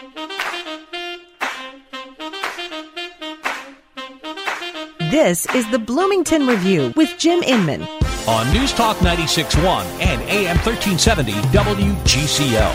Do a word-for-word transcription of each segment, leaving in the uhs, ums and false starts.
This is the Bloomington Review with Jim Inman on News Talk ninety-six point one and A M thirteen seventy W G C L.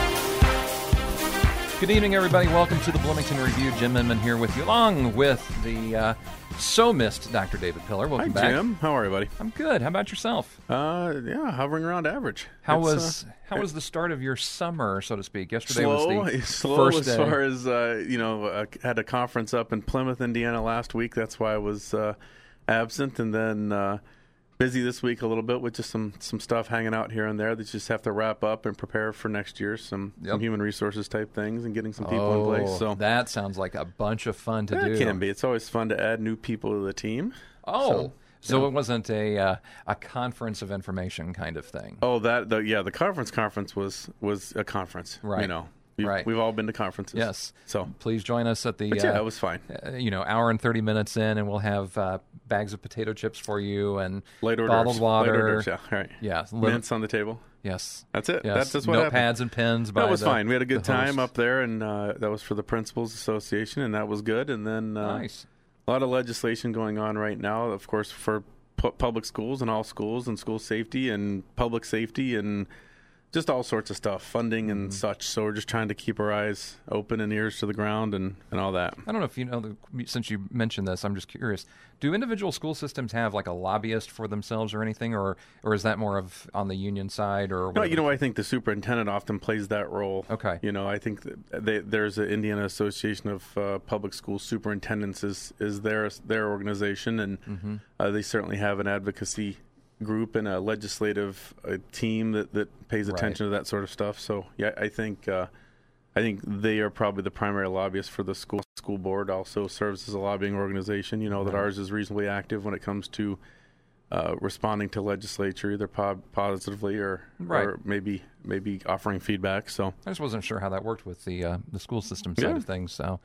Good evening, everybody. Welcome to the Bloomington Review. Jim Inman here with you, along with the uh, so-missed Doctor David Pillar. Welcome Hi, back. Jim. How are you, buddy? I'm good. How about yourself? Uh, yeah, hovering around average. How It's, was uh, how was the start of your summer, so to speak? Yesterday slow? was the slow first as day. far as uh, you know. I had a conference up in Plymouth, Indiana last week. That's why I was uh, absent, and then uh, busy this week a little bit with just some some stuff hanging out here and there that you just have to wrap up and prepare for next year. Some, Yep. some human resources type things and getting some people oh, in place. So that sounds like a bunch of fun to yeah, do. it can be. It's always fun to add new people to the team. Oh, so, So, yeah. it wasn't a uh, a conference of information kind of thing. Oh, that the, yeah, the conference conference was was a conference, Right. You know, we've, Right. we've all been to conferences, Yes. So Please join us at the. but yeah, uh, it was fine. uh, you know, hour and thirty minutes in, and we'll have uh, bags of potato chips for you and Late hors bottled d'oeuvres. water. Late hors d'oeuvres, yeah, right. Yeah, li- Mints on the table. yes, That's it. yes. That's just what Notepads happened. and pens. By That was the, fine. We had a good the time host. up there, and uh, that was for the Principals Association, and that was good. And then uh, Nice. a lot of legislation going on right now, of course, for pu- public schools and all schools and school safety and public safety and just all sorts of stuff, funding and Mm-hmm. such. So we're just trying to keep our eyes open and ears to the ground and, and all that. I don't know if you know, the, since you mentioned this, I'm just curious. Do individual school systems have like a lobbyist for themselves or anything, or or is that more of on the union side? Or No, whatever? you know, I think the superintendent often plays that role. Okay. You know, I think that they, there's an Indiana Association of uh, Public School Superintendents is is their their organization, and Mm-hmm. uh, they certainly have an advocacy group and a legislative uh, team that, that pays Right. attention to that sort of stuff. So yeah, I think uh, I think they are probably the primary lobbyist for the school. School board also serves as a lobbying organization. You know that Right. ours is reasonably active when it comes to uh, responding to legislature, either po- positively or Right. or maybe maybe offering feedback. So I just wasn't sure how that worked with the uh, the school system side Yeah. of things. So,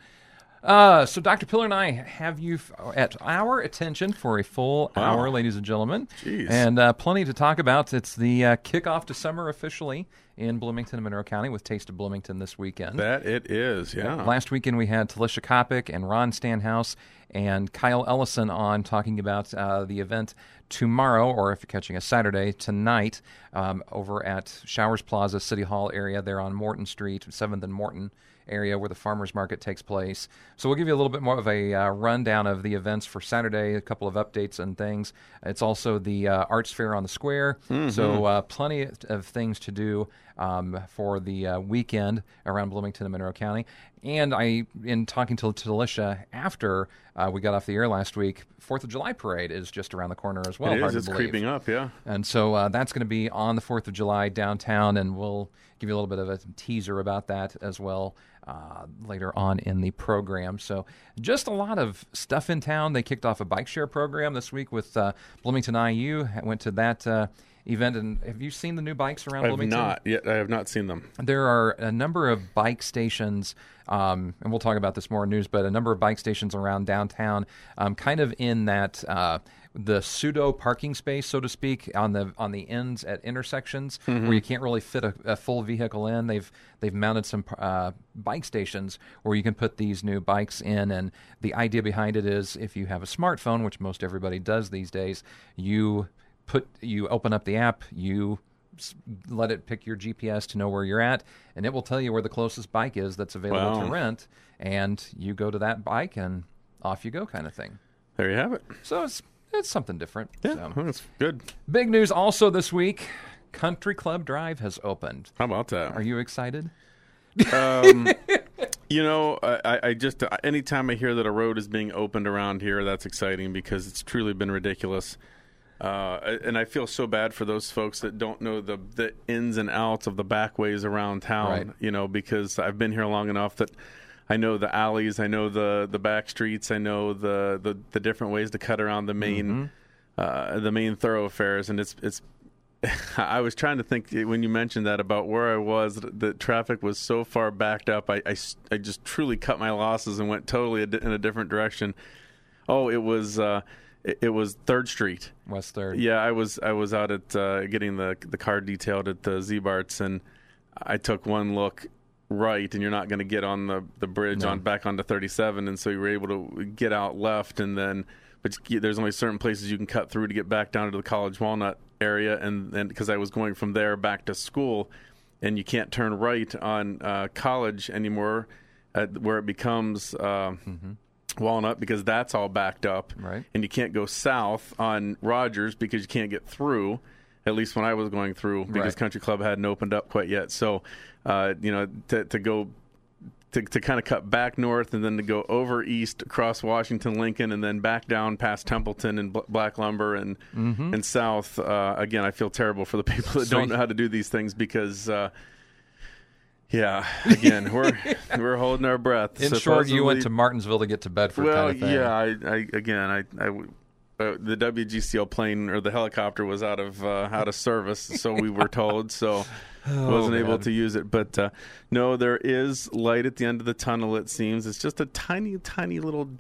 uh, so Doctor Pillar and I have you f- at our attention for a full Wow. hour, ladies and gentlemen, Jeez. and uh, plenty to talk about. It's the uh, kickoff to summer officially in Bloomington and Monroe County with Taste of Bloomington this weekend. that it is, yeah. Last weekend we had Talisha Kopic and Ron Stanhouse and Kyle Ellison on talking about uh, the event tomorrow, or if you're catching us Saturday, tonight, um, over at Showers Plaza City Hall area there on Morton Street, seventh and Morton area where the farmers market takes place. So we'll give you a little bit more of a uh, rundown of the events for Saturday, a couple of updates and things. It's also the uh, arts fair on the square, so uh, plenty of things to do um, for the uh, weekend around Bloomington and Monroe County. And I, in talking to Talisha after uh, we got off the air last week, Fourth of July parade is just around the corner as well. It hard is. to It's believe. creeping up, yeah. And so uh, that's going to be on the fourth of July downtown, and we'll give you a little bit of a teaser about that as well uh, later on in the program. So just a lot of stuff in town. They kicked off a bike share program this week with uh, Bloomington I U. I went to that uh, event, and have you seen the new bikes around I have Bloomington? not yet. I have not seen them. There are a number of bike stations, um, and we'll talk about this more in news, but a number of bike stations around downtown, um, kind of in that uh, the pseudo parking space, so to speak, on the on the ends at intersections where you can't really fit a, a full vehicle in. They've they've mounted some uh, bike stations where you can put these new bikes in, and the idea behind it is if you have a smartphone, which most everybody does these days, you put you open up the app, you s- let it pick your G P S to know where you're at, and it will tell you where the closest bike is that's available Wow. to rent, and you go to that bike and off you go, kind of thing. There you have it. So it's it's something different. Yeah, So. well, that's good. Big news also this week: Country Club Drive has opened. How about that? Are you excited? Um, you know, I, I just anytime I hear that a road is being opened around here, that's exciting because it's truly been ridiculous. Uh, and I feel so bad for those folks that don't know the the ins and outs of the back ways around town. Right. You know, because I've been here long enough that I know the alleys, I know the the back streets, I know the the, the different ways to cut around the main uh, the main thoroughfares, and it's it's. I was trying to think when you mentioned that about where I was, the traffic was so far backed up. I, I, I just truly cut my losses and went totally a di- in a different direction. Oh, it was uh, it, it was Third Street. West Third. Yeah, I was I was out at uh, getting the the car detailed at the Z-Barts, and I took one look right, and you're not going to get on the, the bridge No. on back onto thirty-seven, and so you were able to get out left, and then but you, there's only certain places you can cut through to get back down to the College Walnut area, and and because I was going from there back to school, and you can't turn right on uh, College anymore, at, where it becomes uh, mm-hmm. Walnut, because that's all backed up, right, and you can't go south on Rogers because you can't get through. At least when I was going through, because right. Country Club hadn't opened up quite yet. So, uh, you know, to, to go to, to kind of cut back north and then to go over east across Washington, Lincoln, and then back down past Templeton and B- Black Lumber and mm-hmm. and south. Uh, again, I feel terrible for the people that So don't know how to do these things because, uh, yeah, again, we're we're holding our breath. In short, you went to Martinsville to get to Bedford. Well, kind of thing. yeah, I, I again, I. I Uh, the W G C L plane or the helicopter was out of uh, out of service, so we were told. So oh, wasn't man. able to use it. But uh, no, there is light at the end of the tunnel. It seems it's just a tiny, tiny little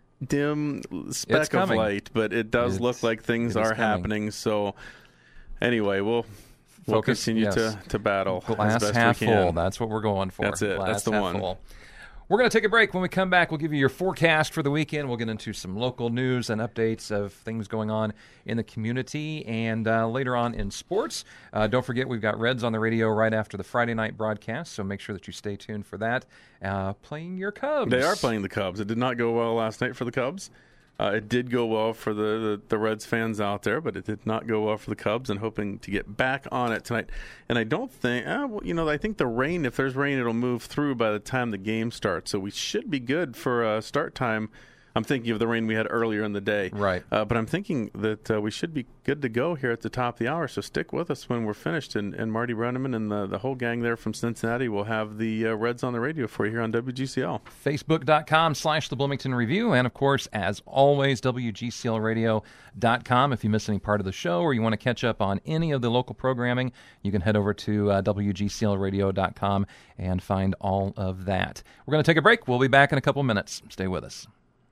dim speck of light, but it does it's, look like things are happening. So anyway, we'll we'll Focus, continue yes. to, to battle. Glass as best half we can. full. That's what we're going for. That's it. Glass That's the half one. Full. We're going to take a break. When we come back, we'll give you your forecast for the weekend. We'll get into some local news and updates of things going on in the community. And uh, later on in sports, uh, don't forget we've got Reds on the radio right after the Friday night broadcast, so make sure that you stay tuned for that. Uh, playing your Cubs. They are playing the Cubs. It did not go well last night for the Cubs. Uh, it did go well for the, the, the Reds fans out there, but it did not go well for the Cubs, and hoping to get back on it tonight. And I don't think, uh, well, you know, I think the rain, if there's rain, it'll move through by the time the game starts. So we should be good for uh, start time. I'm thinking of the rain we had earlier in the day. Right. Uh, but I'm thinking that uh, we should be good to go here at the top of the hour. So stick with us when we're finished. And, and Marty Brenneman and the, the whole gang there from Cincinnati will have the uh, Reds on the radio for you here on W G C L. Facebook.com slash The Bloomington Review. And, of course, as always, W G C L radio dot com. If you miss any part of the show or you want to catch up on any of the local programming, you can head over to uh, W G C L radio dot com and find all of that. We're going to take a break. We'll be back in a couple minutes. Stay with us.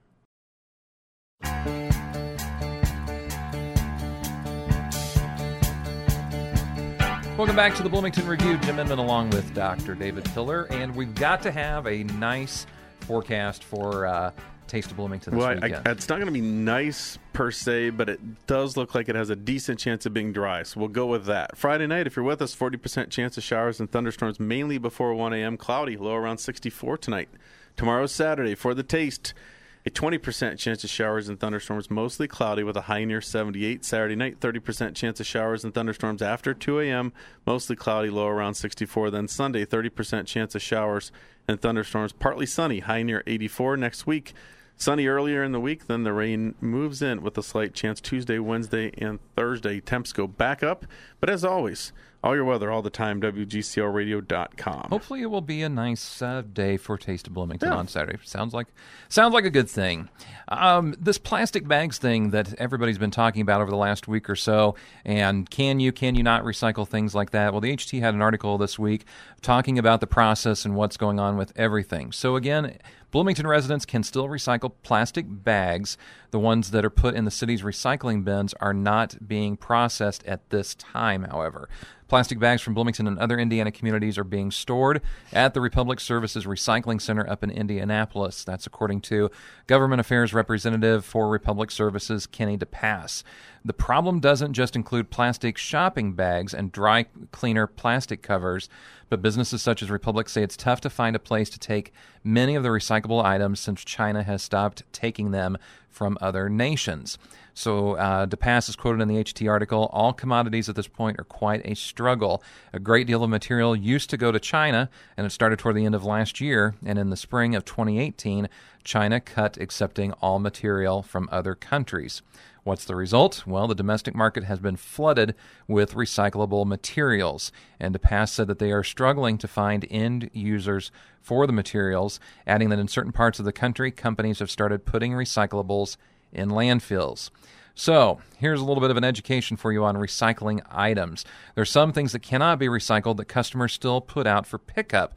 Welcome back to the Bloomington Review. Jim Inman along with Doctor David Pillar, and we've got to have a nice forecast for uh, Taste of Bloomington this well, weekend. I, it's not going to be nice per se, but it does look like it has a decent chance of being dry, so we'll go with that. Friday night, if you're with us, forty percent chance of showers and thunderstorms, mainly before one a.m. Cloudy, low around sixty-four tonight. Tomorrow, Saturday, for the Taste, a twenty percent chance of showers and thunderstorms, mostly cloudy with a high near seventy-eight. Saturday night, thirty percent chance of showers and thunderstorms after two a.m., mostly cloudy, low around sixty-four. Then Sunday, thirty percent chance of showers and thunderstorms, partly sunny, high near eighty-four. Next week, sunny earlier in the week, then the rain moves in with a slight chance Tuesday, Wednesday, and Thursday. Temps go back up, but as always, all your weather all the time, W G C L radio dot com. Hopefully it will be a nice uh, day for Taste of Bloomington Yeah. on Saturday. Sounds like sounds like a good thing. Um, this plastic bags thing that everybody's been talking about over the last week or so, and can you, can you not recycle things like that? Well, the H T had an article this week talking about the process and what's going on with everything. So again, Bloomington residents can still recycle plastic bags. The ones that are put in the city's recycling bins are not being processed at this time, however. Plastic bags from Bloomington and other Indiana communities are being stored at the Republic Services Recycling Center up in Indianapolis. That's according to Government Affairs Representative for Republic Services, Kenny DePass. The problem doesn't just include plastic shopping bags and dry cleaner plastic covers, but businesses such as Republic say it's tough to find a place to take many of the recyclable items since China has stopped taking them from other nations. So uh, DePass is quoted in the H T article, all commodities at this point are quite a struggle. A great deal of material used to go to China, and it started toward the end of last year, and in the spring of twenty eighteen, China cut accepting all material from other countries. What's the result? Well, the domestic market has been flooded with recyclable materials, and DePass said that they are struggling to find end users for the materials, adding that in certain parts of the country, companies have started putting recyclables in landfills. So, here's a little bit of an education for you on recycling items. There are some things that cannot be recycled that customers still put out for pickup.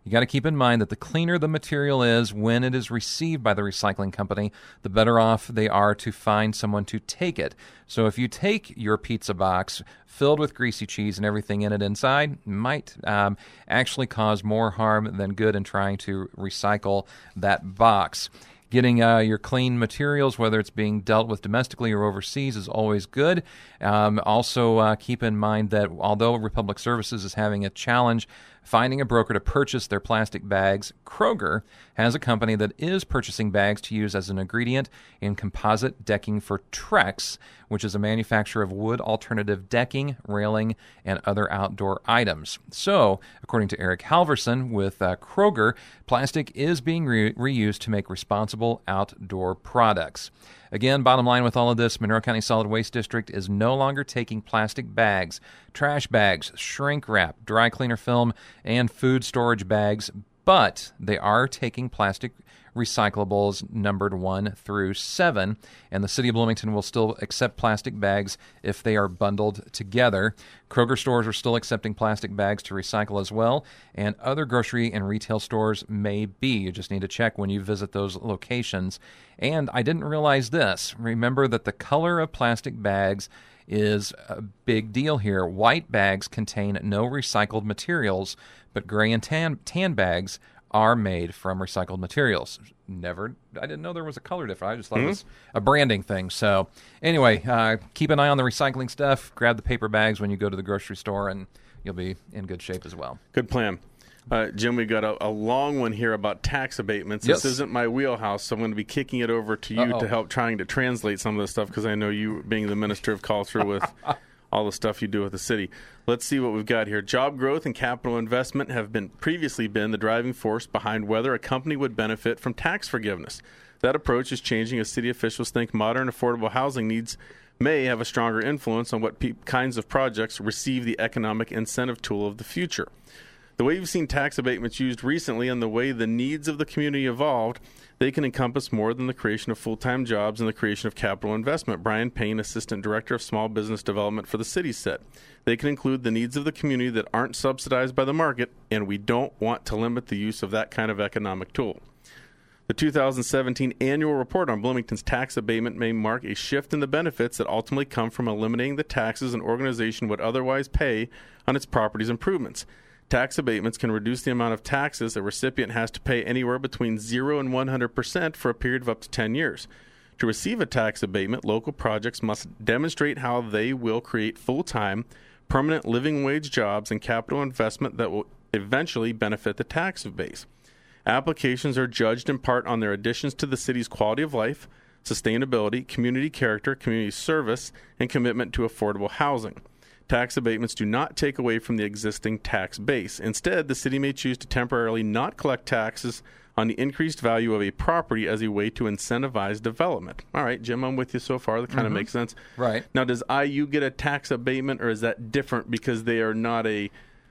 You got to keep in mind that the cleaner the material is when it is received by the recycling company, the better off they are to find someone to take it. So if you take your pizza box filled with greasy cheese and everything in it inside, might um, actually cause more harm than good in trying to recycle that box. Getting uh, your clean materials, whether it's being dealt with domestically or overseas, is always good. Um, also, uh, keep in mind that although Republic Services is having a challenge finding a broker to purchase their plastic bags, Kroger has a company that is purchasing bags to use as an ingredient in composite decking for Trex, which is a manufacturer of wood alternative decking, railing, and other outdoor items. So, according to Eric Halverson with uh, Kroger, plastic is being re- reused to make responsible outdoor products. Again, bottom line with all of this, Monroe County Solid Waste District is no longer taking plastic bags, trash bags, shrink wrap, dry cleaner film, and food storage bags, but they are taking plastic recyclables numbered one through seven, and the City of Bloomington will still accept plastic bags if they are bundled together. Kroger stores are still accepting plastic bags to recycle as well, and other grocery and retail stores may be. You just need to check when you visit those locations. And I didn't realize this. Remember that the color of plastic bags is a big deal here. White bags contain no recycled materials, but gray and tan, tan bags are made from recycled materials. Never, I didn't know there was a color difference. I just thought mm-hmm. it was a branding thing. So anyway, uh, keep an eye on the recycling stuff. Grab the paper bags when you go to the grocery store, and you'll be in good shape as well. Good plan. Uh, Jim, we got a, a long one here about tax abatements. Yes. This isn't my wheelhouse, so I'm going to be kicking it over to you Uh-oh. to help trying to translate some of this stuff, because I know you, being the Minister of Culture, with all the stuff you do with the city. Let's see what we've got here. Job growth and capital investment have been previously been the driving force behind whether a company would benefit from tax forgiveness. That approach is changing as city officials think modern affordable housing needs may have a stronger influence on what pe- kinds of projects receive the economic incentive tool of the future. The way you've seen tax abatements used recently and the way the needs of the community evolved, they can encompass more than the creation of full-time jobs and the creation of capital investment. Brian Payne, Assistant Director of Small Business Development for the city, said. They can include the needs of the community that aren't subsidized by the market, and we don't want to limit the use of that kind of economic tool. The two thousand seventeen annual report on Bloomington's tax abatement may mark a shift in the benefits that ultimately come from eliminating the taxes an organization would otherwise pay on its property's improvements. Tax abatements can reduce the amount of taxes a recipient has to pay anywhere between zero and one hundred percent for a period of up to ten years. To receive a tax abatement, local projects must demonstrate how they will create full-time, permanent living wage jobs and capital investment that will eventually benefit the tax base. Applications are judged in part on their additions to the city's quality of life, sustainability, community character, community service, and commitment to affordable housing. Tax abatements do not take away from the existing tax base. Instead, the city may choose to temporarily not collect taxes on the increased value of a property as a way to incentivize development. All right, Jim, I'm with you so far. That kind of mm-hmm. makes sense. Right. Now, does I U get a tax abatement, or is that different because they are not a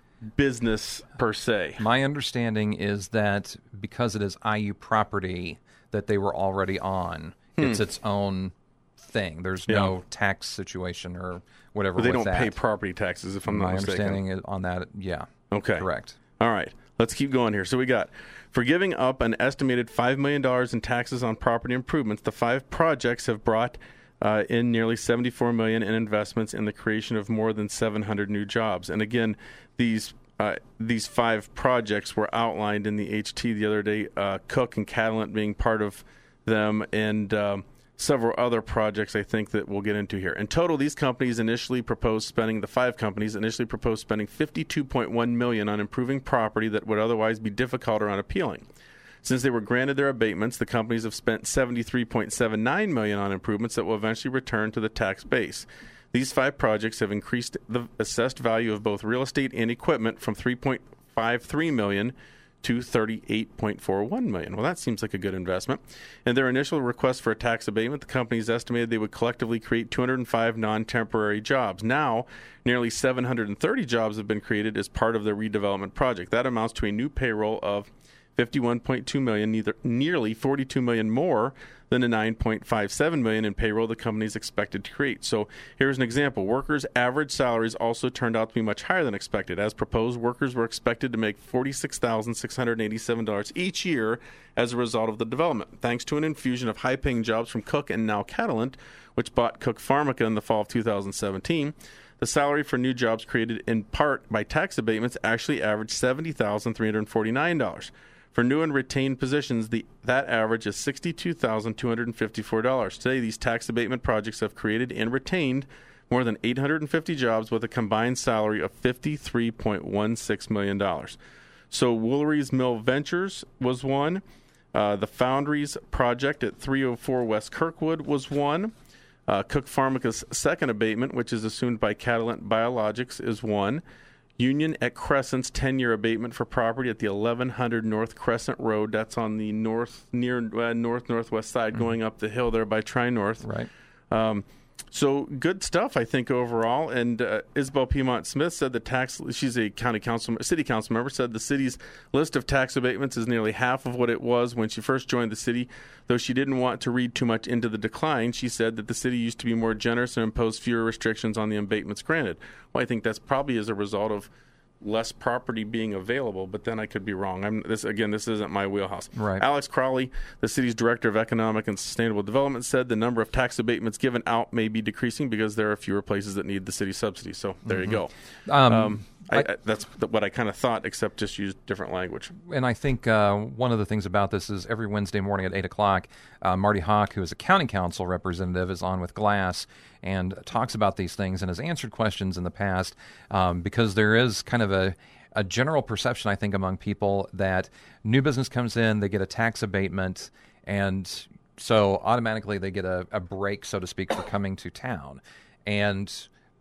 business per se? My understanding is that because it is I U property that they were already on, hmm. it's its own thing. There's yeah. no tax situation or whatever. But they with don't that. pay property taxes, if I'm My not mistaken. My understanding is on that, yeah. Okay. Correct. All right. Let's keep going here. So we got, for giving up an estimated five million dollars in taxes on property improvements, the five projects have brought uh, in nearly seventy-four million dollars in investments in the creation of more than seven hundred new jobs. And again, these uh, these five projects were outlined in the H T the other day, uh, Cook and Catalent being part of them, and um, several other projects I think that we'll get into here. In total, these companies initially proposed spending, the five companies initially proposed spending fifty-two point one million dollars on improving property that would otherwise be difficult or unappealing. Since they were granted their abatements, the companies have spent seventy-three point seven nine million dollars on improvements that will eventually return to the tax base. These five projects have increased the assessed value of both real estate and equipment from three point five three million dollars to thirty-eight point four one million dollars. Well, that seems like a good investment. In their initial request for a tax abatement, the companies estimated they would collectively create two hundred five non-temporary jobs. Now, nearly seven hundred thirty jobs have been created as part of the redevelopment project. That amounts to a new payroll of fifty-one point two million dollars, neither, nearly forty-two million dollars more than the nine point five seven million dollars in payroll the company is expected to create. So here's an example. Workers' average salaries also turned out to be much higher than expected. As proposed, workers were expected to make forty-six thousand six hundred eighty-seven dollars each year as a result of the development, thanks to an infusion of high-paying jobs from Cook and now Catalent, which bought Cook Pharmica in the fall of two thousand seventeen. The salary for new jobs created in part by tax abatements actually averaged seventy thousand three hundred forty-nine dollars. For new and retained positions, the, that average is sixty-two thousand two hundred fifty-four dollars. Today, these tax abatement projects have created and retained more than eight hundred fifty jobs with a combined salary of fifty-three point one six million dollars. So Woolery's Mill Ventures was one. Uh, the Foundries project at three oh four West Kirkwood was one. Uh, Cook Pharmica's second abatement, which is assumed by Catalent Biologics, is one. Union at Crescent's ten-year abatement for property at the eleven hundred North Crescent Road. That's on the north, near uh, north-northwest side, mm-hmm. going up the hill there by Tri-North. Right. Um, so good stuff, I think, overall. And uh, Isabel Piedmont Smith said the tax, she's a county council, city council member, said the city's list of tax abatements is nearly half of what it was when she first joined the city. Though she didn't want to read too much into the decline, she said that the city used to be more generous and impose fewer restrictions on the abatements granted. Well, I think that's probably as a result of less property being available, but then I could be wrong. I'm this again. This isn't my wheelhouse. Right. Alex Crowley, the city's director of economic and sustainable development, said the number of tax abatements given out may be decreasing because there are fewer places that need the city subsidy. So there mm-hmm. you go. Um, um, I, I, that's what I kind of thought, except just used different language. And I think uh, one of the things about this is every Wednesday morning at eight o'clock, uh, Marty Hawk, who is a county council representative, is on with Glass and talks about these things and has answered questions in the past um, because there is kind of a, a general perception, I think, among people that new business comes in, they get a tax abatement, and so automatically they get a, a break, so to speak, for coming to town. And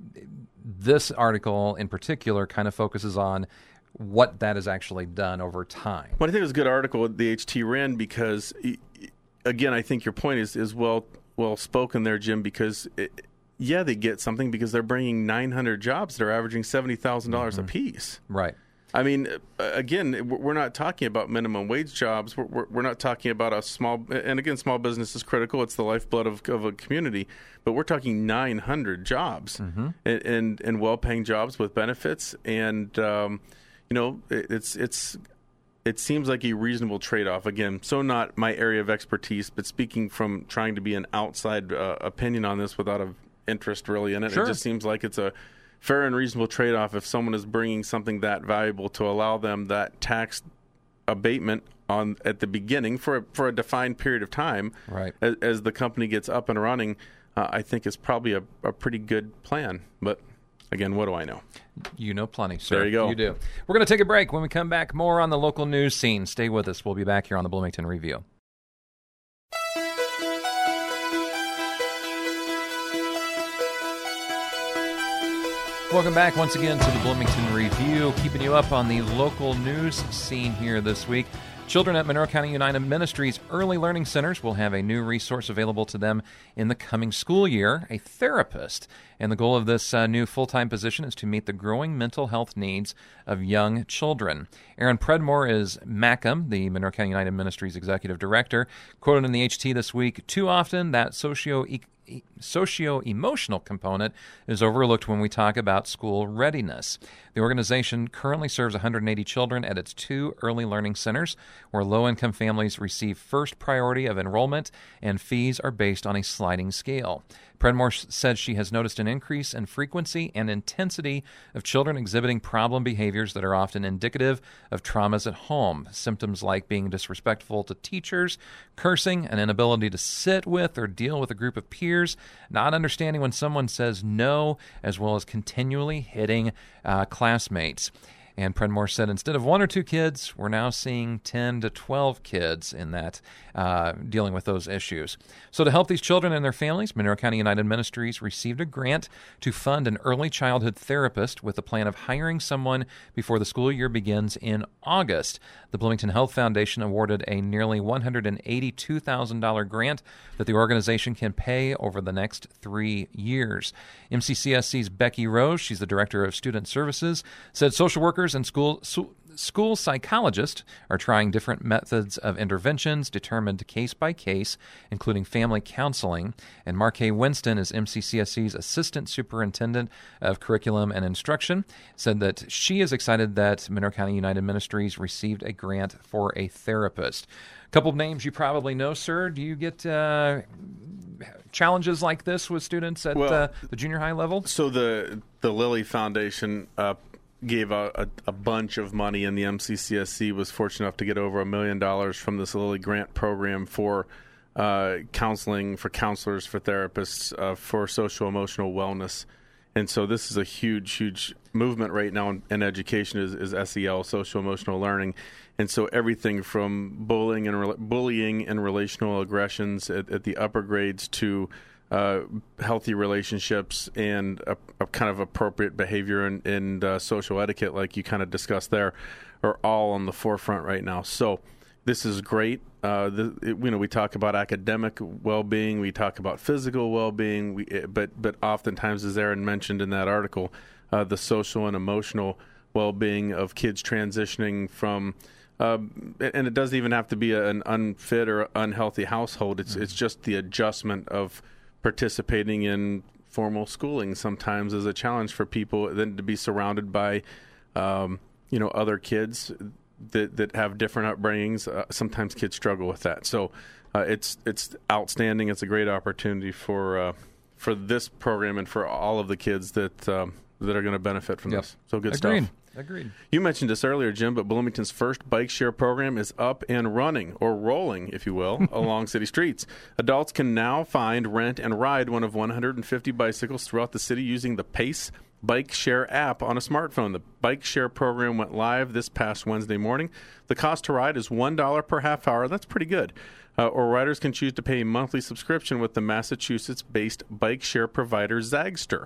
this article in particular kind of focuses on what that has actually done over time. Well, I think it was a good article the H T ran because, again, I think your point is, is well well spoken there, Jim, because, it, yeah, they get something because they're bringing nine hundred jobs that are averaging seventy thousand dollars mm-hmm. apiece. Right. I mean, again, we're not talking about minimum wage jobs. We're, we're not talking about a small, and again, small business is critical. It's the lifeblood of, of a community. But we're talking nine hundred jobs mm-hmm. and, and, and well-paying jobs with benefits. And, um, you know, it's it's it seems like a reasonable trade-off. Again, so not my area of expertise, but speaking from trying to be an outside uh, opinion on this without an interest really in it, sure. It just seems like it's a fair and reasonable trade-off if someone is bringing something that valuable to allow them that tax abatement on at the beginning for a, for a defined period of time. Right. As, as the company gets up and running, uh, I think is probably a, a pretty good plan. But again, what do I know? You know plenty, sir. There you go. You do. We're going to take a break. When we come back, more on the local news scene. Stay with us. We'll be back here on the Bloomington Review. Welcome back once again to the Bloomington Review, keeping you up on the local news scene here this week. Children at Monroe County United Ministries Early Learning Centers will have a new resource available to them in the coming school year, a therapist. And the goal of this uh, new full-time position is to meet the growing mental health needs of young children. Aaron Predmore is Mackham, the Monroe County United Ministries Executive Director, quoted in the H T this week, "Too often that socio socio-emotional component is overlooked when we talk about school readiness." The organization currently serves one hundred eighty children at its two early learning centers, where low-income families receive first priority of enrollment, and fees are based on a sliding scale. Predmore said she has noticed an increase in frequency and intensity of children exhibiting problem behaviors that are often indicative of traumas at home. Symptoms like being disrespectful to teachers, cursing, an inability to sit with or deal with a group of peers, not understanding when someone says no, as well as continually hitting uh, classmates. And Predmore said instead of one or two kids, we're now seeing ten to twelve kids in that, uh, dealing with those issues. So to help these children and their families, Monroe County United Ministries received a grant to fund an early childhood therapist with the plan of hiring someone before the school year begins in August. The Bloomington Health Foundation awarded a nearly one hundred eighty-two thousand dollars grant that the organization can pay over the next three years. M C C S C's Becky Rose, she's the Director of Student Services, said social workers and school school psychologists are trying different methods of interventions determined case by case, including family counseling. And Markay Winston is M C C S E's Assistant Superintendent of Curriculum and Instruction, said that she is excited that Monroe County United Ministries received a grant for a therapist. A couple of names you probably know, sir. Do you get uh, challenges like this with students at well, uh, the junior high level? So the the Lilly Foundation uh, gave a, a, a bunch of money, and the M C C S E was fortunate enough to get over a million dollars from this Lilly grant program for uh, counseling, for counselors, for therapists, uh, for social emotional wellness. And so this is a huge, huge movement right now in, in education is, is S E L, social emotional learning. And so everything from bullying and re- bullying and relational aggressions at, at the upper grades to uh, healthy relationships and a, a kind of appropriate behavior and, and uh, social etiquette, like you kind of discussed there, are all on the forefront right now. So this is great. Uh, the, it, you know, we talk about academic well-being, we talk about physical well-being, we, but but oftentimes, as Aaron mentioned in that article, uh, the social and emotional well-being of kids transitioning from, uh, and it doesn't even have to be an unfit or unhealthy household. It's mm-hmm. it's just the adjustment of participating in formal schooling. Sometimes is a challenge for people. Then to be surrounded by, um, you know, other kids that that have different upbringings. Uh, sometimes kids struggle with that. So uh, it's it's outstanding. It's a great opportunity for uh, for this program and for all of the kids that um, that are going to benefit from yep. this. So good Agreed. stuff. Agreed. You mentioned this earlier, Jim, but Bloomington's first bike share program is up and running, or rolling, if you will, along city streets. Adults can now find, rent, and ride one of one hundred fifty bicycles throughout the city using the Pace Bike Share app on a smartphone. The Bike Share program went live this past Wednesday morning. The cost to ride is one dollar per half hour. That's pretty good. Uh, or riders can choose to pay a monthly subscription with the Massachusetts-based bike share provider Zagster.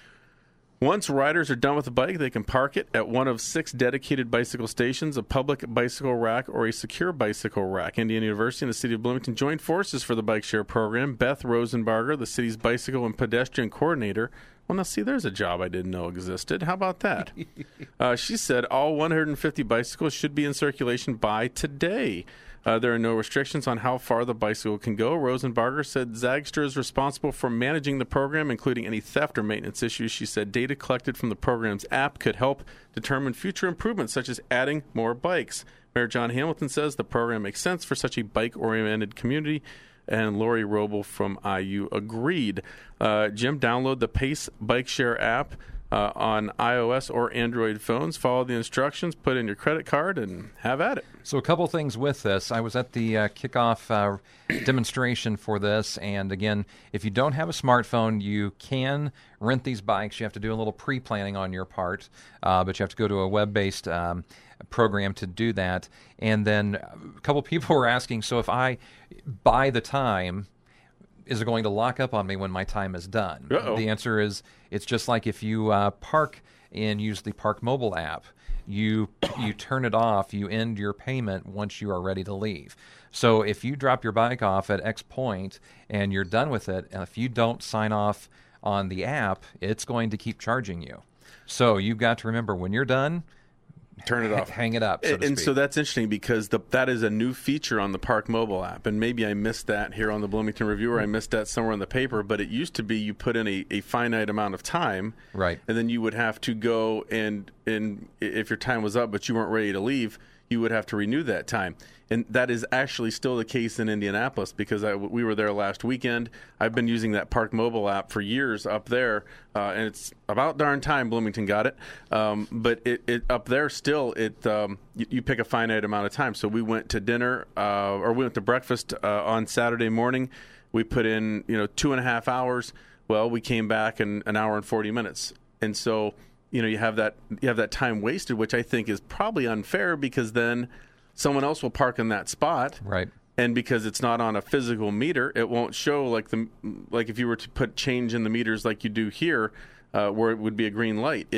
Once riders are done with the bike, they can park it at one of six dedicated bicycle stations, a public bicycle rack, or a secure bicycle rack. Indiana University and the City of Bloomington joined forces for the Bike Share program. Beth Rosenbarger, the city's bicycle and pedestrian coordinator. Well, now, see, there's a job I didn't know existed. How about that? uh, she said all one hundred fifty bicycles should be in circulation by today. Uh, there are no restrictions on how far the bicycle can go. Rosenbarger said Zagster is responsible for managing the program, including any theft or maintenance issues. She said data collected from the program's app could help determine future improvements, such as adding more bikes. Mayor John Hamilton says the program makes sense for such a bike-oriented community, and Lori Roble from I U agreed. Uh, Jim, download the Pace Bike Share app uh, on iOS or Android phones. Follow the instructions, put in your credit card, and have at it. So a couple things with this. I was at the uh, kickoff uh, demonstration for this, and again, if you don't have a smartphone, you can rent these bikes. You have to do a little pre-planning on your part, uh, but you have to go to a web-based um, program to do that. And then a couple people were asking, so if I buy the time, is it going to lock up on me when my time is done? Uh-oh. The answer is it's just like if you uh, park and use the Park Mobile app. You you turn it off, you end your payment once you are ready to leave. So if you drop your bike off at X point and you're done with it, and if you don't sign off on the app, it's going to keep charging you. So you've got to remember when you're done, turn it off, hang it up, so and, to and speak. so that's interesting because the, that is a new feature on the Park Mobile app, and maybe I missed that here on the Bloomington Review, or I missed that somewhere in the paper. But it used to be you put in a, a finite amount of time, right, and then you would have to go and and if your time was up, but you weren't ready to leave, you would have to renew that time. And that is actually still the case in Indianapolis because I, we were there last weekend. I've been using that Park Mobile app for years up there, uh, and it's about darn time Bloomington got it. Um, but it, it up there still, it um, you, you pick a finite amount of time. So we went to dinner, uh, or we went to breakfast uh, on Saturday morning. We put in, you know, two and a half hours. Well, we came back in an hour and forty minutes, and so you know you have that you have that time wasted, which I think is probably unfair because then someone else will park in that spot, right? And because it's not on a physical meter, it won't show like the like if you were to put change in the meters like you do here, uh, where it would be a green light. It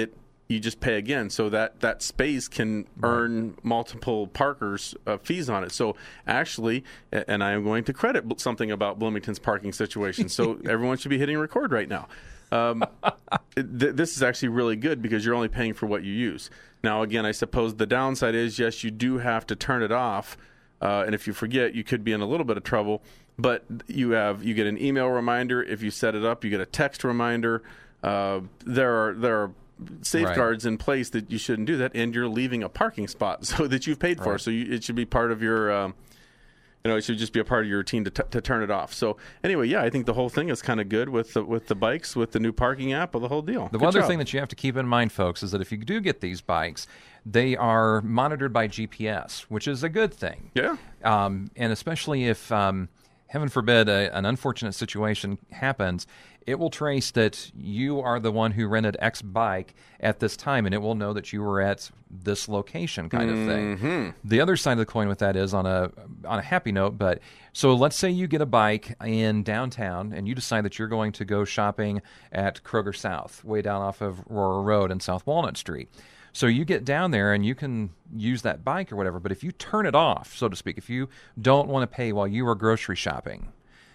you just pay again. So that, that space can earn multiple parkers uh, fees on it. So actually, and I am going to credit something about Bloomington's parking situation. So everyone should be hitting record right now. Um, th- this is actually really good because you're only paying for what you use. Now, again, I suppose the downside is, yes, you do have to turn it off. Uh, and if you forget, you could be in a little bit of trouble. But you have you get an email reminder. If you set it up, you get a text reminder. Uh, there are there are safeguards right. in place that you shouldn't do that, and you're leaving a parking spot so that you've paid for. Right. So you, it should be part of your, um, you know, it should just be a part of your routine to, t- to turn it off. So anyway, yeah, I think the whole thing is kind of good with the, with the bikes, with the new parking app, with the whole deal. The good other job. thing that you have to keep in mind, folks, is that if you do get these bikes, they are monitored by G P S, which is a good thing. Yeah. Um, and especially if, um, heaven forbid, a, an unfortunate situation happens, it will trace that you are the one who rented X bike at this time, and it will know that you were at this location, kind of thing. Mm-hmm. The other side of the coin with that is on a on a happy note, but so let's say you get a bike in downtown, and you decide that you're going to go shopping at Kroger South, way down off of Aurora Road and South Walnut Street. So you get down there and you can use that bike or whatever, but if you turn it off, so to speak, if you don't want to pay while you are grocery shopping,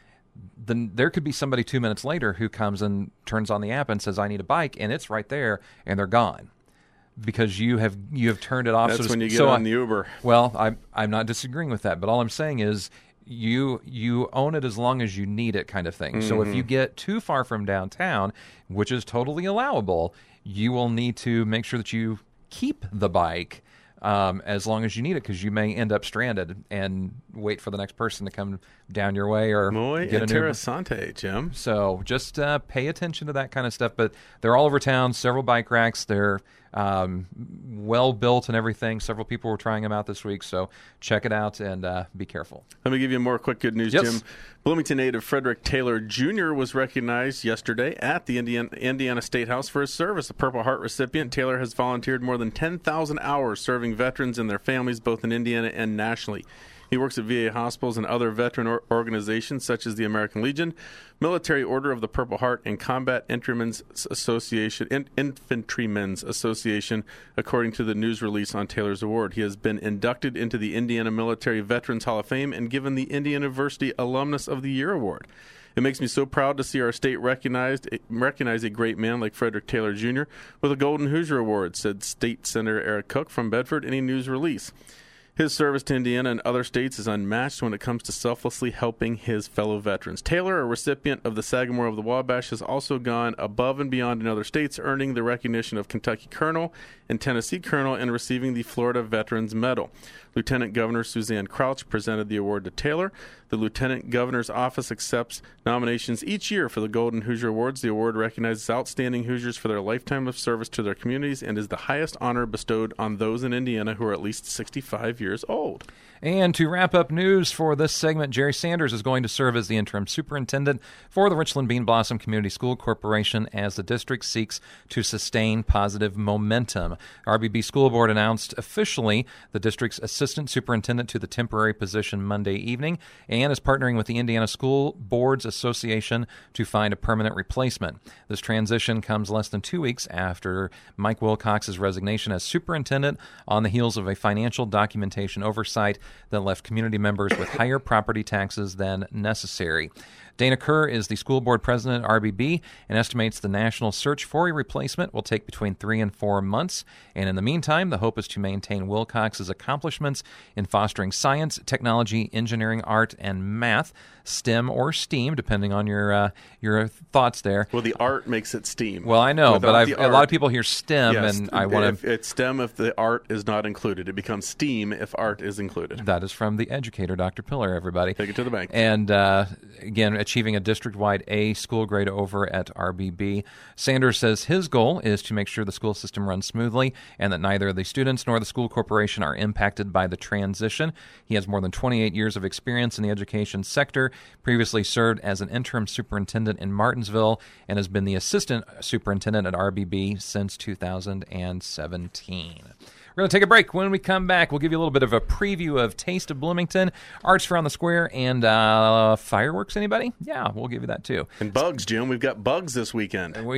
then there could be somebody two minutes later who comes and turns on the app and says, I need a bike, and it's right there, and they're gone because you have you have turned it off. That's so when you get so on I, the Uber. Well, I'm, I'm not disagreeing with that, but all I'm saying is you you own it as long as you need it, kind of thing. Mm-hmm. So if you get too far from downtown, which is totally allowable, you will need to make sure that you keep the bike um, as long as you need it, because you may end up stranded and wait for the next person to come down your way or Muy get a new. interesante, Jim. So just uh, pay attention to that kind of stuff. But they're all over town, several bike racks. They're um, well built and everything. Several people were trying them out this week, so check it out and uh, be careful. Let me give you more quick good news, yes. Jim. Bloomington native Frederick Taylor Junior was recognized yesterday at the Indiana, Indiana State House for his service. A Purple Heart recipient, Taylor has volunteered more than ten thousand hours serving veterans and their families both in Indiana and nationally. He works at V A hospitals and other veteran or- organizations such as the American Legion, Military Order of the Purple Heart, and Combat Infantrymen's Association, In- Infantrymen's Association, according to the news release on Taylor's award. He has been inducted into the Indiana Military Veterans Hall of Fame and given the Indiana University Alumnus of the Year award. It makes me so proud to see our state recognized recognize a great man like Frederick Taylor Junior with a Golden Hoosier Award, said State Senator Eric Cook from Bedford in a news release. His service to Indiana and other states is unmatched when it comes to selflessly helping his fellow veterans. Taylor, a recipient of the Sagamore of the Wabash, has also gone above and beyond in other states, earning the recognition of Kentucky Colonel and Tennessee Colonel and receiving the Florida Veterans Medal. Lieutenant Governor Suzanne Crouch presented the award to Taylor. The Lieutenant Governor's office accepts nominations each year for the Golden Hoosier Awards. The award recognizes outstanding Hoosiers for their lifetime of service to their communities and is the highest honor bestowed on those in Indiana who are at least sixty-five years old. And to wrap up news for this segment, Jerry Sanders is going to serve as the interim superintendent for the Richland Bean Blossom Community School Corporation as the district seeks to sustain positive momentum. R B B School Board announced officially the district's assistant superintendent to the temporary position Monday evening and is partnering with the Indiana School Boards Association to find a permanent replacement. This transition comes less than two weeks after Mike Wilcox's resignation as superintendent on the heels of a financial documentation oversight that left community members with higher property taxes than necessary. Dana Kerr is the school board president at R B B and estimates the national search for a replacement will take between three and four months. And in the meantime, the hope is to maintain Wilcox's accomplishments in fostering science, technology, engineering, art, and math, STEM or STEAM, depending on your uh, your thoughts there. Well, the art makes it STEAM. Well, I know, Without but I've, the a lot art- of people hear STEM, Yes, and I want if to. it's STEM if the art is not included. It becomes STEAM if art is included. That is from the educator, Doctor Pillar, everybody. Take it to the bank. And uh, again, achieving a district-wide A school grade over at R B B. Sanders says his goal is to make sure the school system runs smoothly and that neither the students nor the school corporation are impacted by the transition. He has more than twenty-eight years of experience in the education sector, previously served as an interim superintendent in Martinsville, and has been the assistant superintendent at R B B since two thousand seventeen. We're going to take a break. When we come back, we'll give you a little bit of a preview of Taste of Bloomington, Arts Fair on the Square, and uh, fireworks. Anybody? Yeah, we'll give you that too. And bugs, Jim. We've got bugs this weekend. We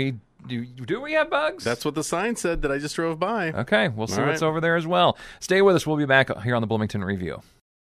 do, do we have bugs? That's what the sign said that I just drove by. Okay, we'll see All what's right. over there as well. Stay with us. We'll be back here on the Bloomington Review.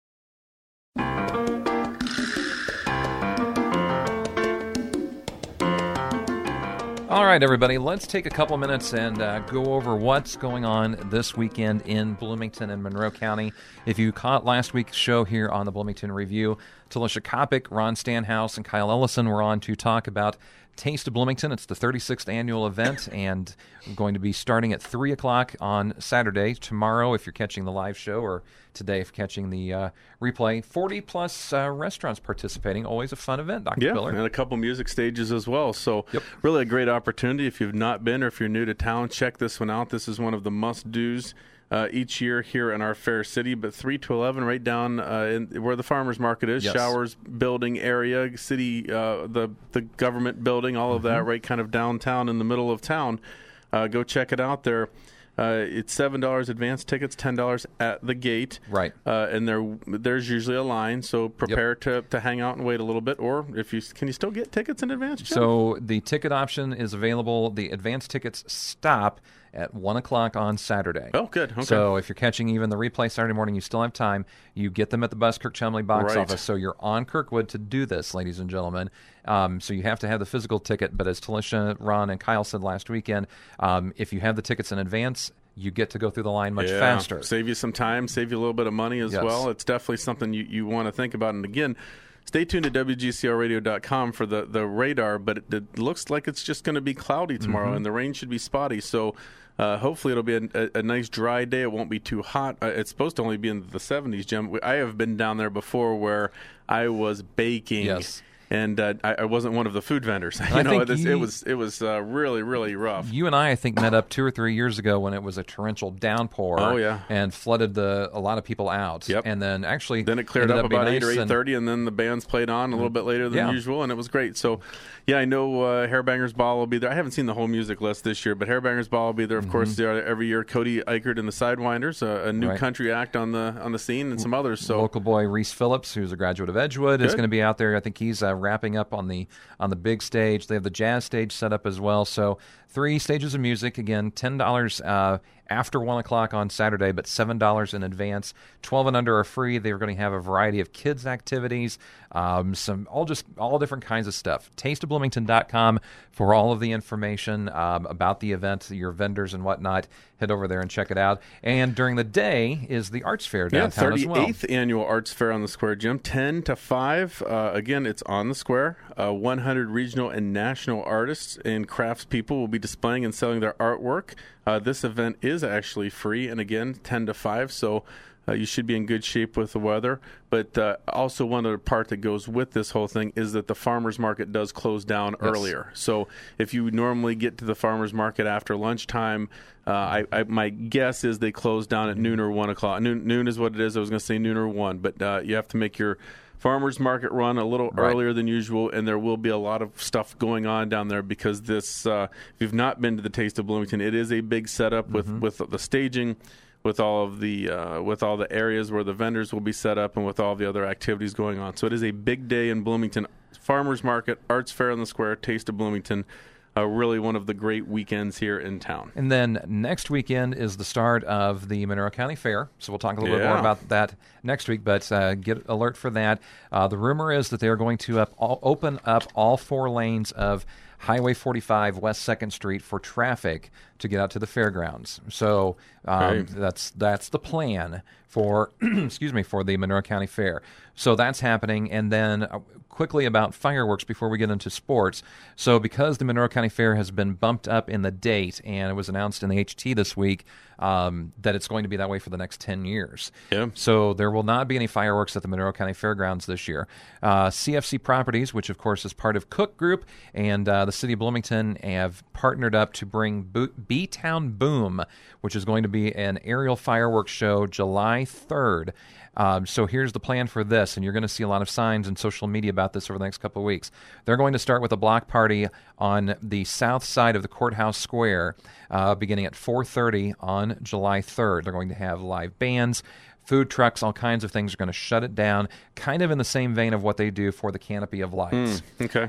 All right, everybody, let's take a couple minutes and uh, go over what's going on this weekend in Bloomington and Monroe County. If you caught last week's show here on the Bloomington Review, Talisha Kopic, Ron Stanhouse, and Kyle Ellison were on to talk about Taste of Bloomington. It's the thirty-sixth annual event, and we're going to be starting at three o'clock on Saturday. Tomorrow, if you're catching the live show, or today if you're catching the uh, replay. forty-plus uh, restaurants participating. Always a fun event, Doctor Yeah, Piller. and a couple music stages as well. So Yep. really a great opportunity. If you've not been or if you're new to town, check this one out. This is one of the must-dos uh, each year here in our fair city. But three to eleven right down uh, in, where the farmers market is, Yes. Showers building area, city, uh, the, the government building, all of Mm-hmm. that right kind of downtown in the middle of town. Uh, go check it out there. Uh, it's seven dollars advance tickets, ten dollars at the gate. Right. Uh, and there, there's usually a line, so prepare to, to hang out and wait a little bit. Or if you can, you still get tickets in advance, Jim? So the ticket option is available. The advance tickets stop at one o'clock on Saturday. Oh, good. Okay. So if you're catching even the replay Saturday morning, you still have time. You get them at the Buskirk Chumley box Right. office. So you're on Kirkwood to do this, ladies and gentlemen. Um, so you have to have the physical ticket. But as Talisha, Ron, and Kyle said last weekend, um, if you have the tickets in advance, you get to go through the line much Yeah. faster. Save you some time, save you a little bit of money as Yes. well. It's definitely something you, you want to think about. And again, stay tuned to W G C R radio dot com for the, the radar, but it, it looks like it's just going to be cloudy tomorrow, Mm-hmm. and the rain should be spotty. So uh, hopefully it'll be a, a, a nice dry day. It won't be too hot. Uh, it's supposed to only be in the seventies, Jim. I have been down there before where I was baking. Yes. And uh, I, I wasn't one of the food vendors. You I know, think this, you- it was it was uh, really really rough. You and I, I think, met up two or three years ago when it was a torrential downpour. Oh, yeah. And flooded the a lot of people out. Yep. And then actually Then it cleared ended up being about eight or nice eight and- thirty, and then the bands played on a little bit later than Yeah. usual, and it was great. So, yeah, I know uh, Hairbangers Ball will be there. I haven't seen the whole music list this year, but Hairbangers Ball will be there. Of course, they are every year. Cody Eichert and the Sidewinders, a, a new Right. country act on the on the scene, and some others. So, Local boy Reese Phillips, who's a graduate of Edgewood, is Good. going to be out there. I think he's uh, wrapping up on the on the big stage. They have the jazz stage set up as well. So three stages of music. Again, ten dollars uh, after one o'clock on Saturday, but seven dollars in advance. Twelve and under are free. They're going to have a variety of kids activities, um, some all just all different kinds of stuff. taste of bloomington dot com for all of the information um, about the event, your vendors and whatnot. Head over there and check it out. And during the day is the arts fair yeah, downtown as well. thirty-eighth annual Arts Fair on the Square, Jim, ten to five. Uh, again, it's on the Square. Uh, one hundred regional and national artists and craftspeople will be displaying and selling their artwork. Uh, this event is actually free, and again, ten to five, so uh, you should be in good shape with the weather. But uh, also one other part that goes with this whole thing is that the farmers market does close down Yes. earlier. So if you normally get to the farmers market after lunchtime, uh, I, I, my guess is they close down at noon or one o'clock. Noon, noon is what it is. I was going to say noon or one, but uh, you have to make your farmers market run a little Right. earlier than usual, and there will be a lot of stuff going on down there because this, uh, if you've not been to the Taste of Bloomington, it is a big setup with, Mm-hmm. with the staging, with all of the uh, with all the areas where the vendors will be set up, and with all the other activities going on. So it is a big day in Bloomington. Farmers Market, Arts Fair on the Square, Taste of Bloomington. Uh, really one of the great weekends here in town. And then next weekend is the start of the Monroe County Fair. So we'll talk a little bit Yeah. more about that next week, but uh, get alert for that. Uh, the rumor is that they are going to up all, open up all four lanes of Highway forty-five West second Street for traffic to get out to the fairgrounds. So um, Okay. that's that's the plan for excuse me for the Monroe County Fair. So that's happening, and then uh, quickly about fireworks before we get into sports. So because the Monroe County Fair has been bumped up in the date, and it was announced in the H T this week um, that it's going to be that way for the next ten years. Yeah. So there will not be any fireworks at the Monroe County Fairgrounds this year. Uh, C F C Properties, which of course is part of Cook Group, and uh, the City of Bloomington have partnered up to bring Bo- B-Town Boom, which is going to be an aerial fireworks show July third. Um, so here's the plan for this, and you're going to see a lot of signs and social media about this over the next couple of weeks. They're going to start with a block party on the south side of the courthouse square, uh, beginning at four thirty on July third. They're going to have live bands, food trucks, all kinds of things. Are going to shut it down, kind of in the same vein of what they do for the Canopy of Lights. Okay.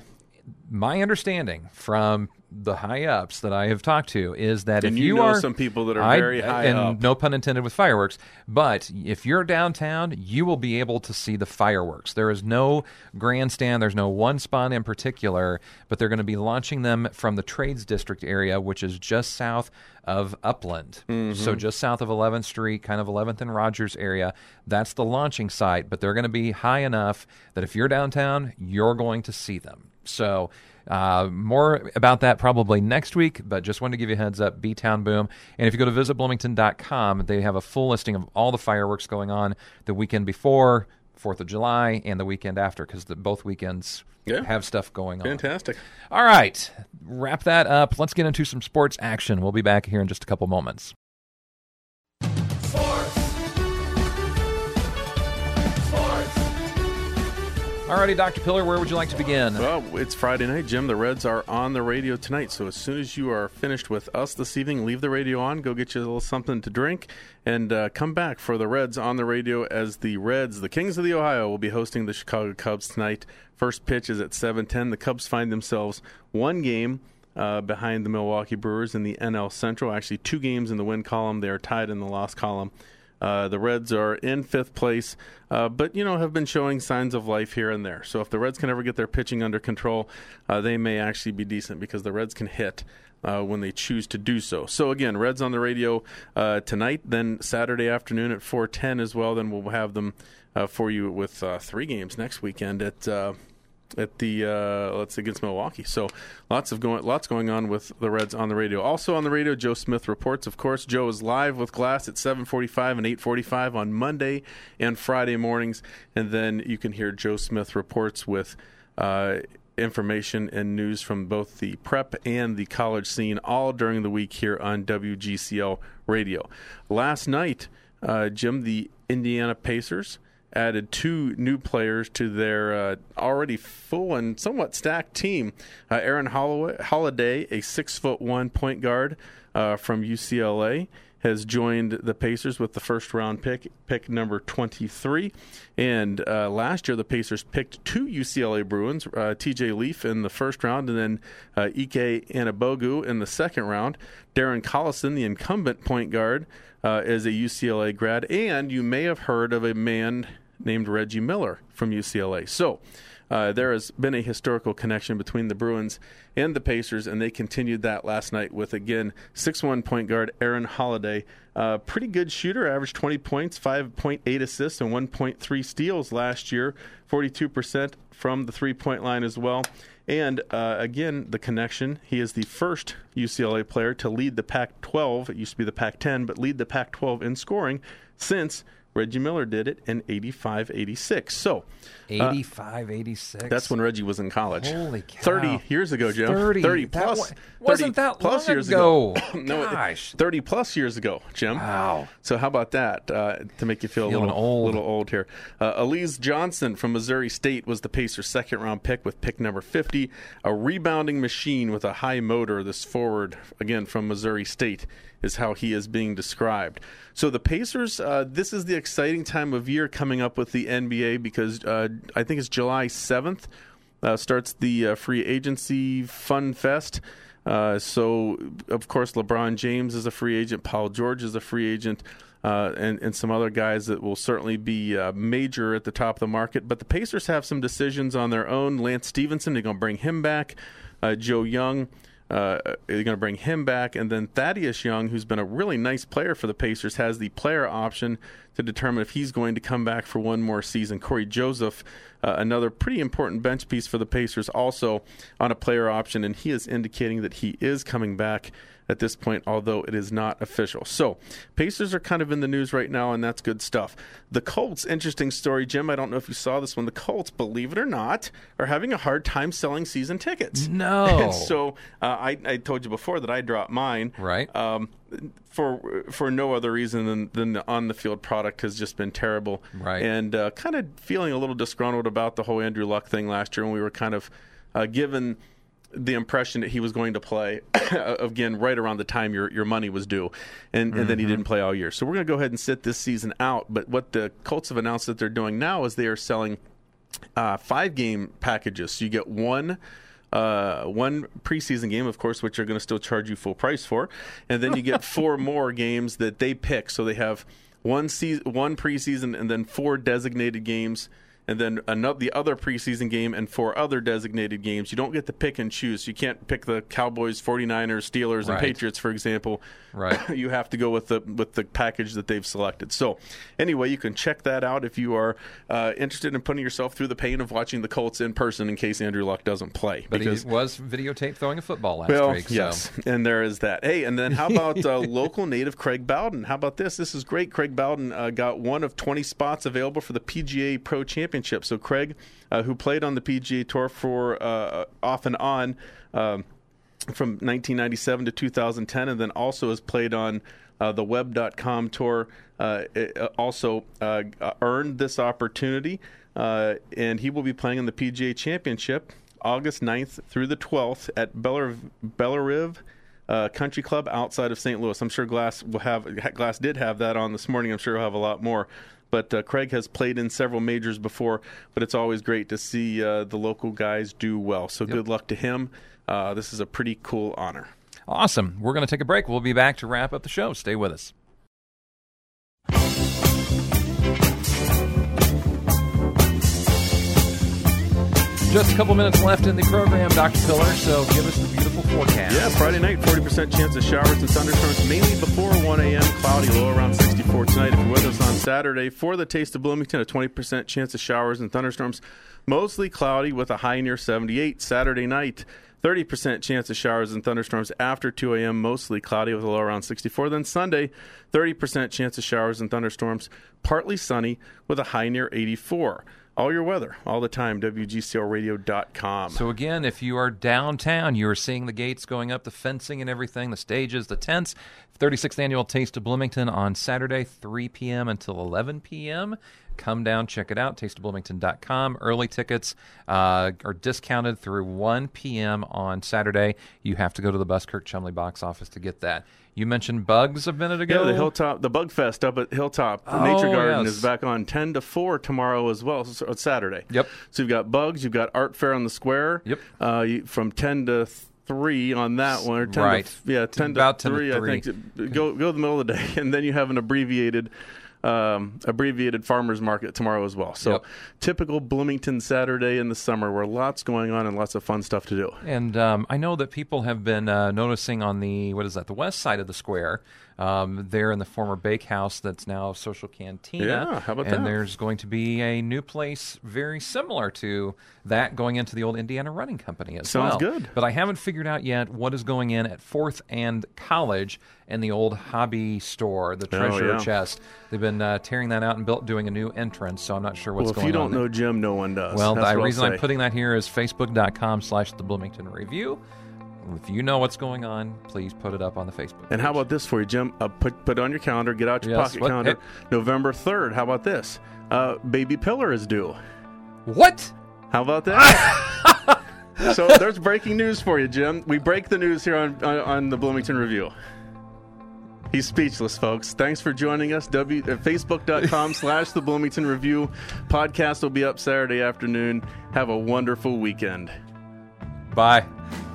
my understanding from the high ups that I have talked to is that and if you, you know are some people that are I, very high and up, no pun intended with fireworks, but if you're downtown, you will be able to see the fireworks. There is no grandstand. There's no one spot in particular, but they're going to be launching them from the Trades District area, which is just south of Upland. Mm-hmm. So just south of eleventh Street, kind of eleventh and Rogers area. That's the launching site, but they're going to be high enough that if you're downtown, you're going to see them. So uh, more about that probably next week, but just wanted to give you a heads up, B-Town Boom. And if you go to visit bloomington dot com, they have a full listing of all the fireworks going on the weekend before, fourth of July, and the weekend after, because both weekends yeah. have stuff going on. Fantastic. All right, wrap that up. Let's get into some sports action. We'll be back here in just a couple moments. Alrighty, Doctor Pillar, where would you like to begin? Well, it's Friday night, Jim. The Reds are on the radio tonight, so as soon as you are finished with us this evening, leave the radio on, go get you a little something to drink, and uh, come back for the Reds on the radio as the Reds, the Kings of the Ohio, will be hosting the Chicago Cubs tonight. First pitch is at seven ten. The Cubs find themselves one game uh, behind the Milwaukee Brewers in the N L Central. Actually, two games in the win column. They are tied in the loss column. Uh, the Reds are in fifth place, uh, but, you know, have been showing signs of life here and there. So if the Reds can ever get their pitching under control, uh, they may actually be decent because the Reds can hit uh, when they choose to do so. So, again, Reds on the radio uh, tonight, then Saturday afternoon at four ten as well. Then we'll have them uh, for you with uh, three games next weekend at uh, at the uh, let's say against Milwaukee. So lots of going lots going on with the Reds on the radio. Also on the radio, Joe Smith reports. Of course, Joe is live with Glass at seven forty-five and eight forty-five on Monday and Friday mornings, and then you can hear Joe Smith reports with uh, information and news from both the prep and the college scene, all during the week here on W G C L Radio. Last night, uh, Jim, the Indiana Pacers added two new players to their uh, already full and somewhat stacked team. Uh, Aaron Holloway, Holiday, a six foot one point guard uh, from U C L A, has joined the Pacers with the first round pick, pick number twenty-three. And uh, last year, the Pacers picked two U C L A Bruins, uh, T J Leaf in the first round, and then uh, Ike Anabogu in the second round. Darren Collison, the incumbent point guard, uh, is a U C L A grad. And you may have heard of a man named Reggie Miller from U C L A. So uh, there has been a historical connection between the Bruins and the Pacers, and they continued that last night with, again, six one point guard Aaron Holiday. Uh, pretty good shooter, averaged twenty points, five point eight assists, and one point three steals last year, forty-two percent from the three-point line as well. And, uh, again, the connection, he is the first U C L A player to lead the Pac twelve, it used to be the Pac ten, but lead the Pac twelve in scoring since Reggie Miller did it in eighty-five eighty-six. So, eighty-five eighty-six. Uh, that's when Reggie was in college. Holy cow. thirty years ago, Jim. thirty. thirty That plus. wa- wasn't thirty that plus long years ago. ago. No, Gosh. thirty plus years ago, Jim. Wow. So how about that uh, to make you feel Feeling a little old. little old here? Uh, Elise Johnson from Missouri State was the Pacers' second round pick with pick number fifty. A rebounding machine with a high motor. This forward, again, from Missouri State, is how he is being described. So the Pacers, uh, this is the exciting time of year coming up with the N B A because uh, I think it's July seventh uh, starts the uh, free agency fun fest. Uh, so, of course, LeBron James is a free agent. Paul George is a free agent. Uh, and, and some other guys that will certainly be uh, major at the top of the market. But the Pacers have some decisions on their own. Lance Stevenson, they're going to bring him back. Uh, Joe Young, Uh, they're going to bring him back, and then Thaddeus Young, who's been a really nice player for the Pacers, has the player option to determine if he's going to come back for one more season. Corey Joseph, uh, another pretty important bench piece for the Pacers, also on a player option, and he is indicating that he is coming back at this point, although it is not official. So, Pacers are kind of in the news right now, and that's good stuff. The Colts, interesting story, Jim. I don't know if you saw this one. The Colts, believe it or not, are having a hard time selling season tickets. No. And so, uh, I, I told you before that I dropped mine. Right. Um, for for no other reason than, than the on-the-field product has just been terrible. Right. And uh, kind of feeling a little disgruntled about the whole Andrew Luck thing last year when we were kind of uh, given the impression that he was going to play, again, right around the time your, your money was due, and, and mm-hmm. then he didn't play all year. So we're going to go ahead and sit this season out. But what the Colts have announced that they're doing now is they are selling uh, five-game packages. So you get one uh, one preseason game, of course, which they're going to still charge you full price for, and then you get four more games that they pick. So they have one season, one preseason, and then four designated games, and then another the other preseason game and four other designated games. You don't get to pick and choose. You can't pick the Cowboys, forty-niners, Steelers, Right. and Patriots, for example. Right. You have to go with the with the package that they've selected. So anyway, you can check that out if you are uh, interested in putting yourself through the pain of watching the Colts in person in case Andrew Luck doesn't play. But because, he was videotaped throwing a football last well, week. So. yes, and there is that. Hey, and then how about uh, local native Craig Bowden? How about this? This is great. Craig Bowden uh, got one of twenty spots available for the P G A Pro Championship. So Craig, uh, who played on the P G A Tour for uh, off and on um, from nineteen ninety-seven to two thousand ten, and then also has played on uh, the web dot com tour, uh, it, uh, also uh, earned this opportunity, uh, and he will be playing in the P G A Championship August ninth through the twelfth at Bellar- Bellarive uh, Country Club outside of Saint Louis. I'm sure Glass will have Glass did have that on this morning. I'm sure he'll have a lot more. But uh, Craig has played in several majors before, but it's always great to see uh, the local guys do well. So yep. Good luck to him. Uh, this is a pretty cool honor. Awesome. We're going to take a break. We'll be back to wrap up the show. Stay with us. Just a couple minutes left in the program, Doctor Pillar, so give us the beautiful forecast. Yeah, Friday night, forty percent chance of showers and thunderstorms, mainly before one a.m., cloudy, low around sixty-four tonight. If you're with us on Saturday, for the Taste of Bloomington, a twenty percent chance of showers and thunderstorms, mostly cloudy with a high near seventy-eight. Saturday night, thirty percent chance of showers and thunderstorms after two a.m., mostly cloudy with a low around sixty-four. Then Sunday, thirty percent chance of showers and thunderstorms, partly sunny with a high near eighty-four. All your weather, all the time, W G C L radio dot com. So again, if you are downtown, you are seeing the gates going up, the fencing and everything, the stages, the tents. thirty-sixth Annual Taste of Bloomington on Saturday, three p.m. until eleven p.m. Come down, check it out, taste of bloomington dot com. Early tickets uh, are discounted through one p.m. on Saturday. You have to go to the Buskirk Chumley box office to get that. You mentioned Bugs a minute ago. Yeah, the Hilltop, the Bug Fest up at Hilltop oh, Nature Garden yes. is back on ten to four tomorrow as well. So it's Saturday. Yep. So you've got Bugs, you've got Art Fair on the Square. Yep. Uh, you, from ten to three on that one. Or ten right. To, yeah, ten About to three. ten to three. I think. Go go the middle of the day, and then you have an abbreviated. Um, abbreviated farmers market tomorrow as well. So yep. Typical Bloomington Saturday in the summer where lots going on and lots of fun stuff to do. And um, I know that people have been uh, noticing on the, what is that, the west side of the square, um, there in the former bakehouse that's now Social Cantina. Yeah, how about and that? And there's going to be a new place very similar to that going into the old Indiana Running Company as Sounds well. Sounds good. But I haven't figured out yet what is going in at fourth and College and the old hobby store, the Treasure oh, yeah. Chest. They've been uh, tearing that out and built, doing a new entrance, so I'm not sure what's well, going on. Well, if you don't there. know Jim, no one does. Well, That's the what reason I'll I'm say. putting that here is facebook.com slash the Bloomington Review. If you know what's going on, please put it up on the Facebook page. And how about this for you, Jim? Uh, put put it on your calendar. Get out your Yes, pocket what? calendar. Hey. November third. How about this? Uh, Baby Pillar is due. What? How about that? So there's breaking news for you, Jim. We break the news here on, on, on the Bloomington Review. He's speechless, folks. Thanks for joining us. W uh, Facebook.com slash the Bloomington Review. Podcast will be up Saturday afternoon. Have a wonderful weekend. Bye.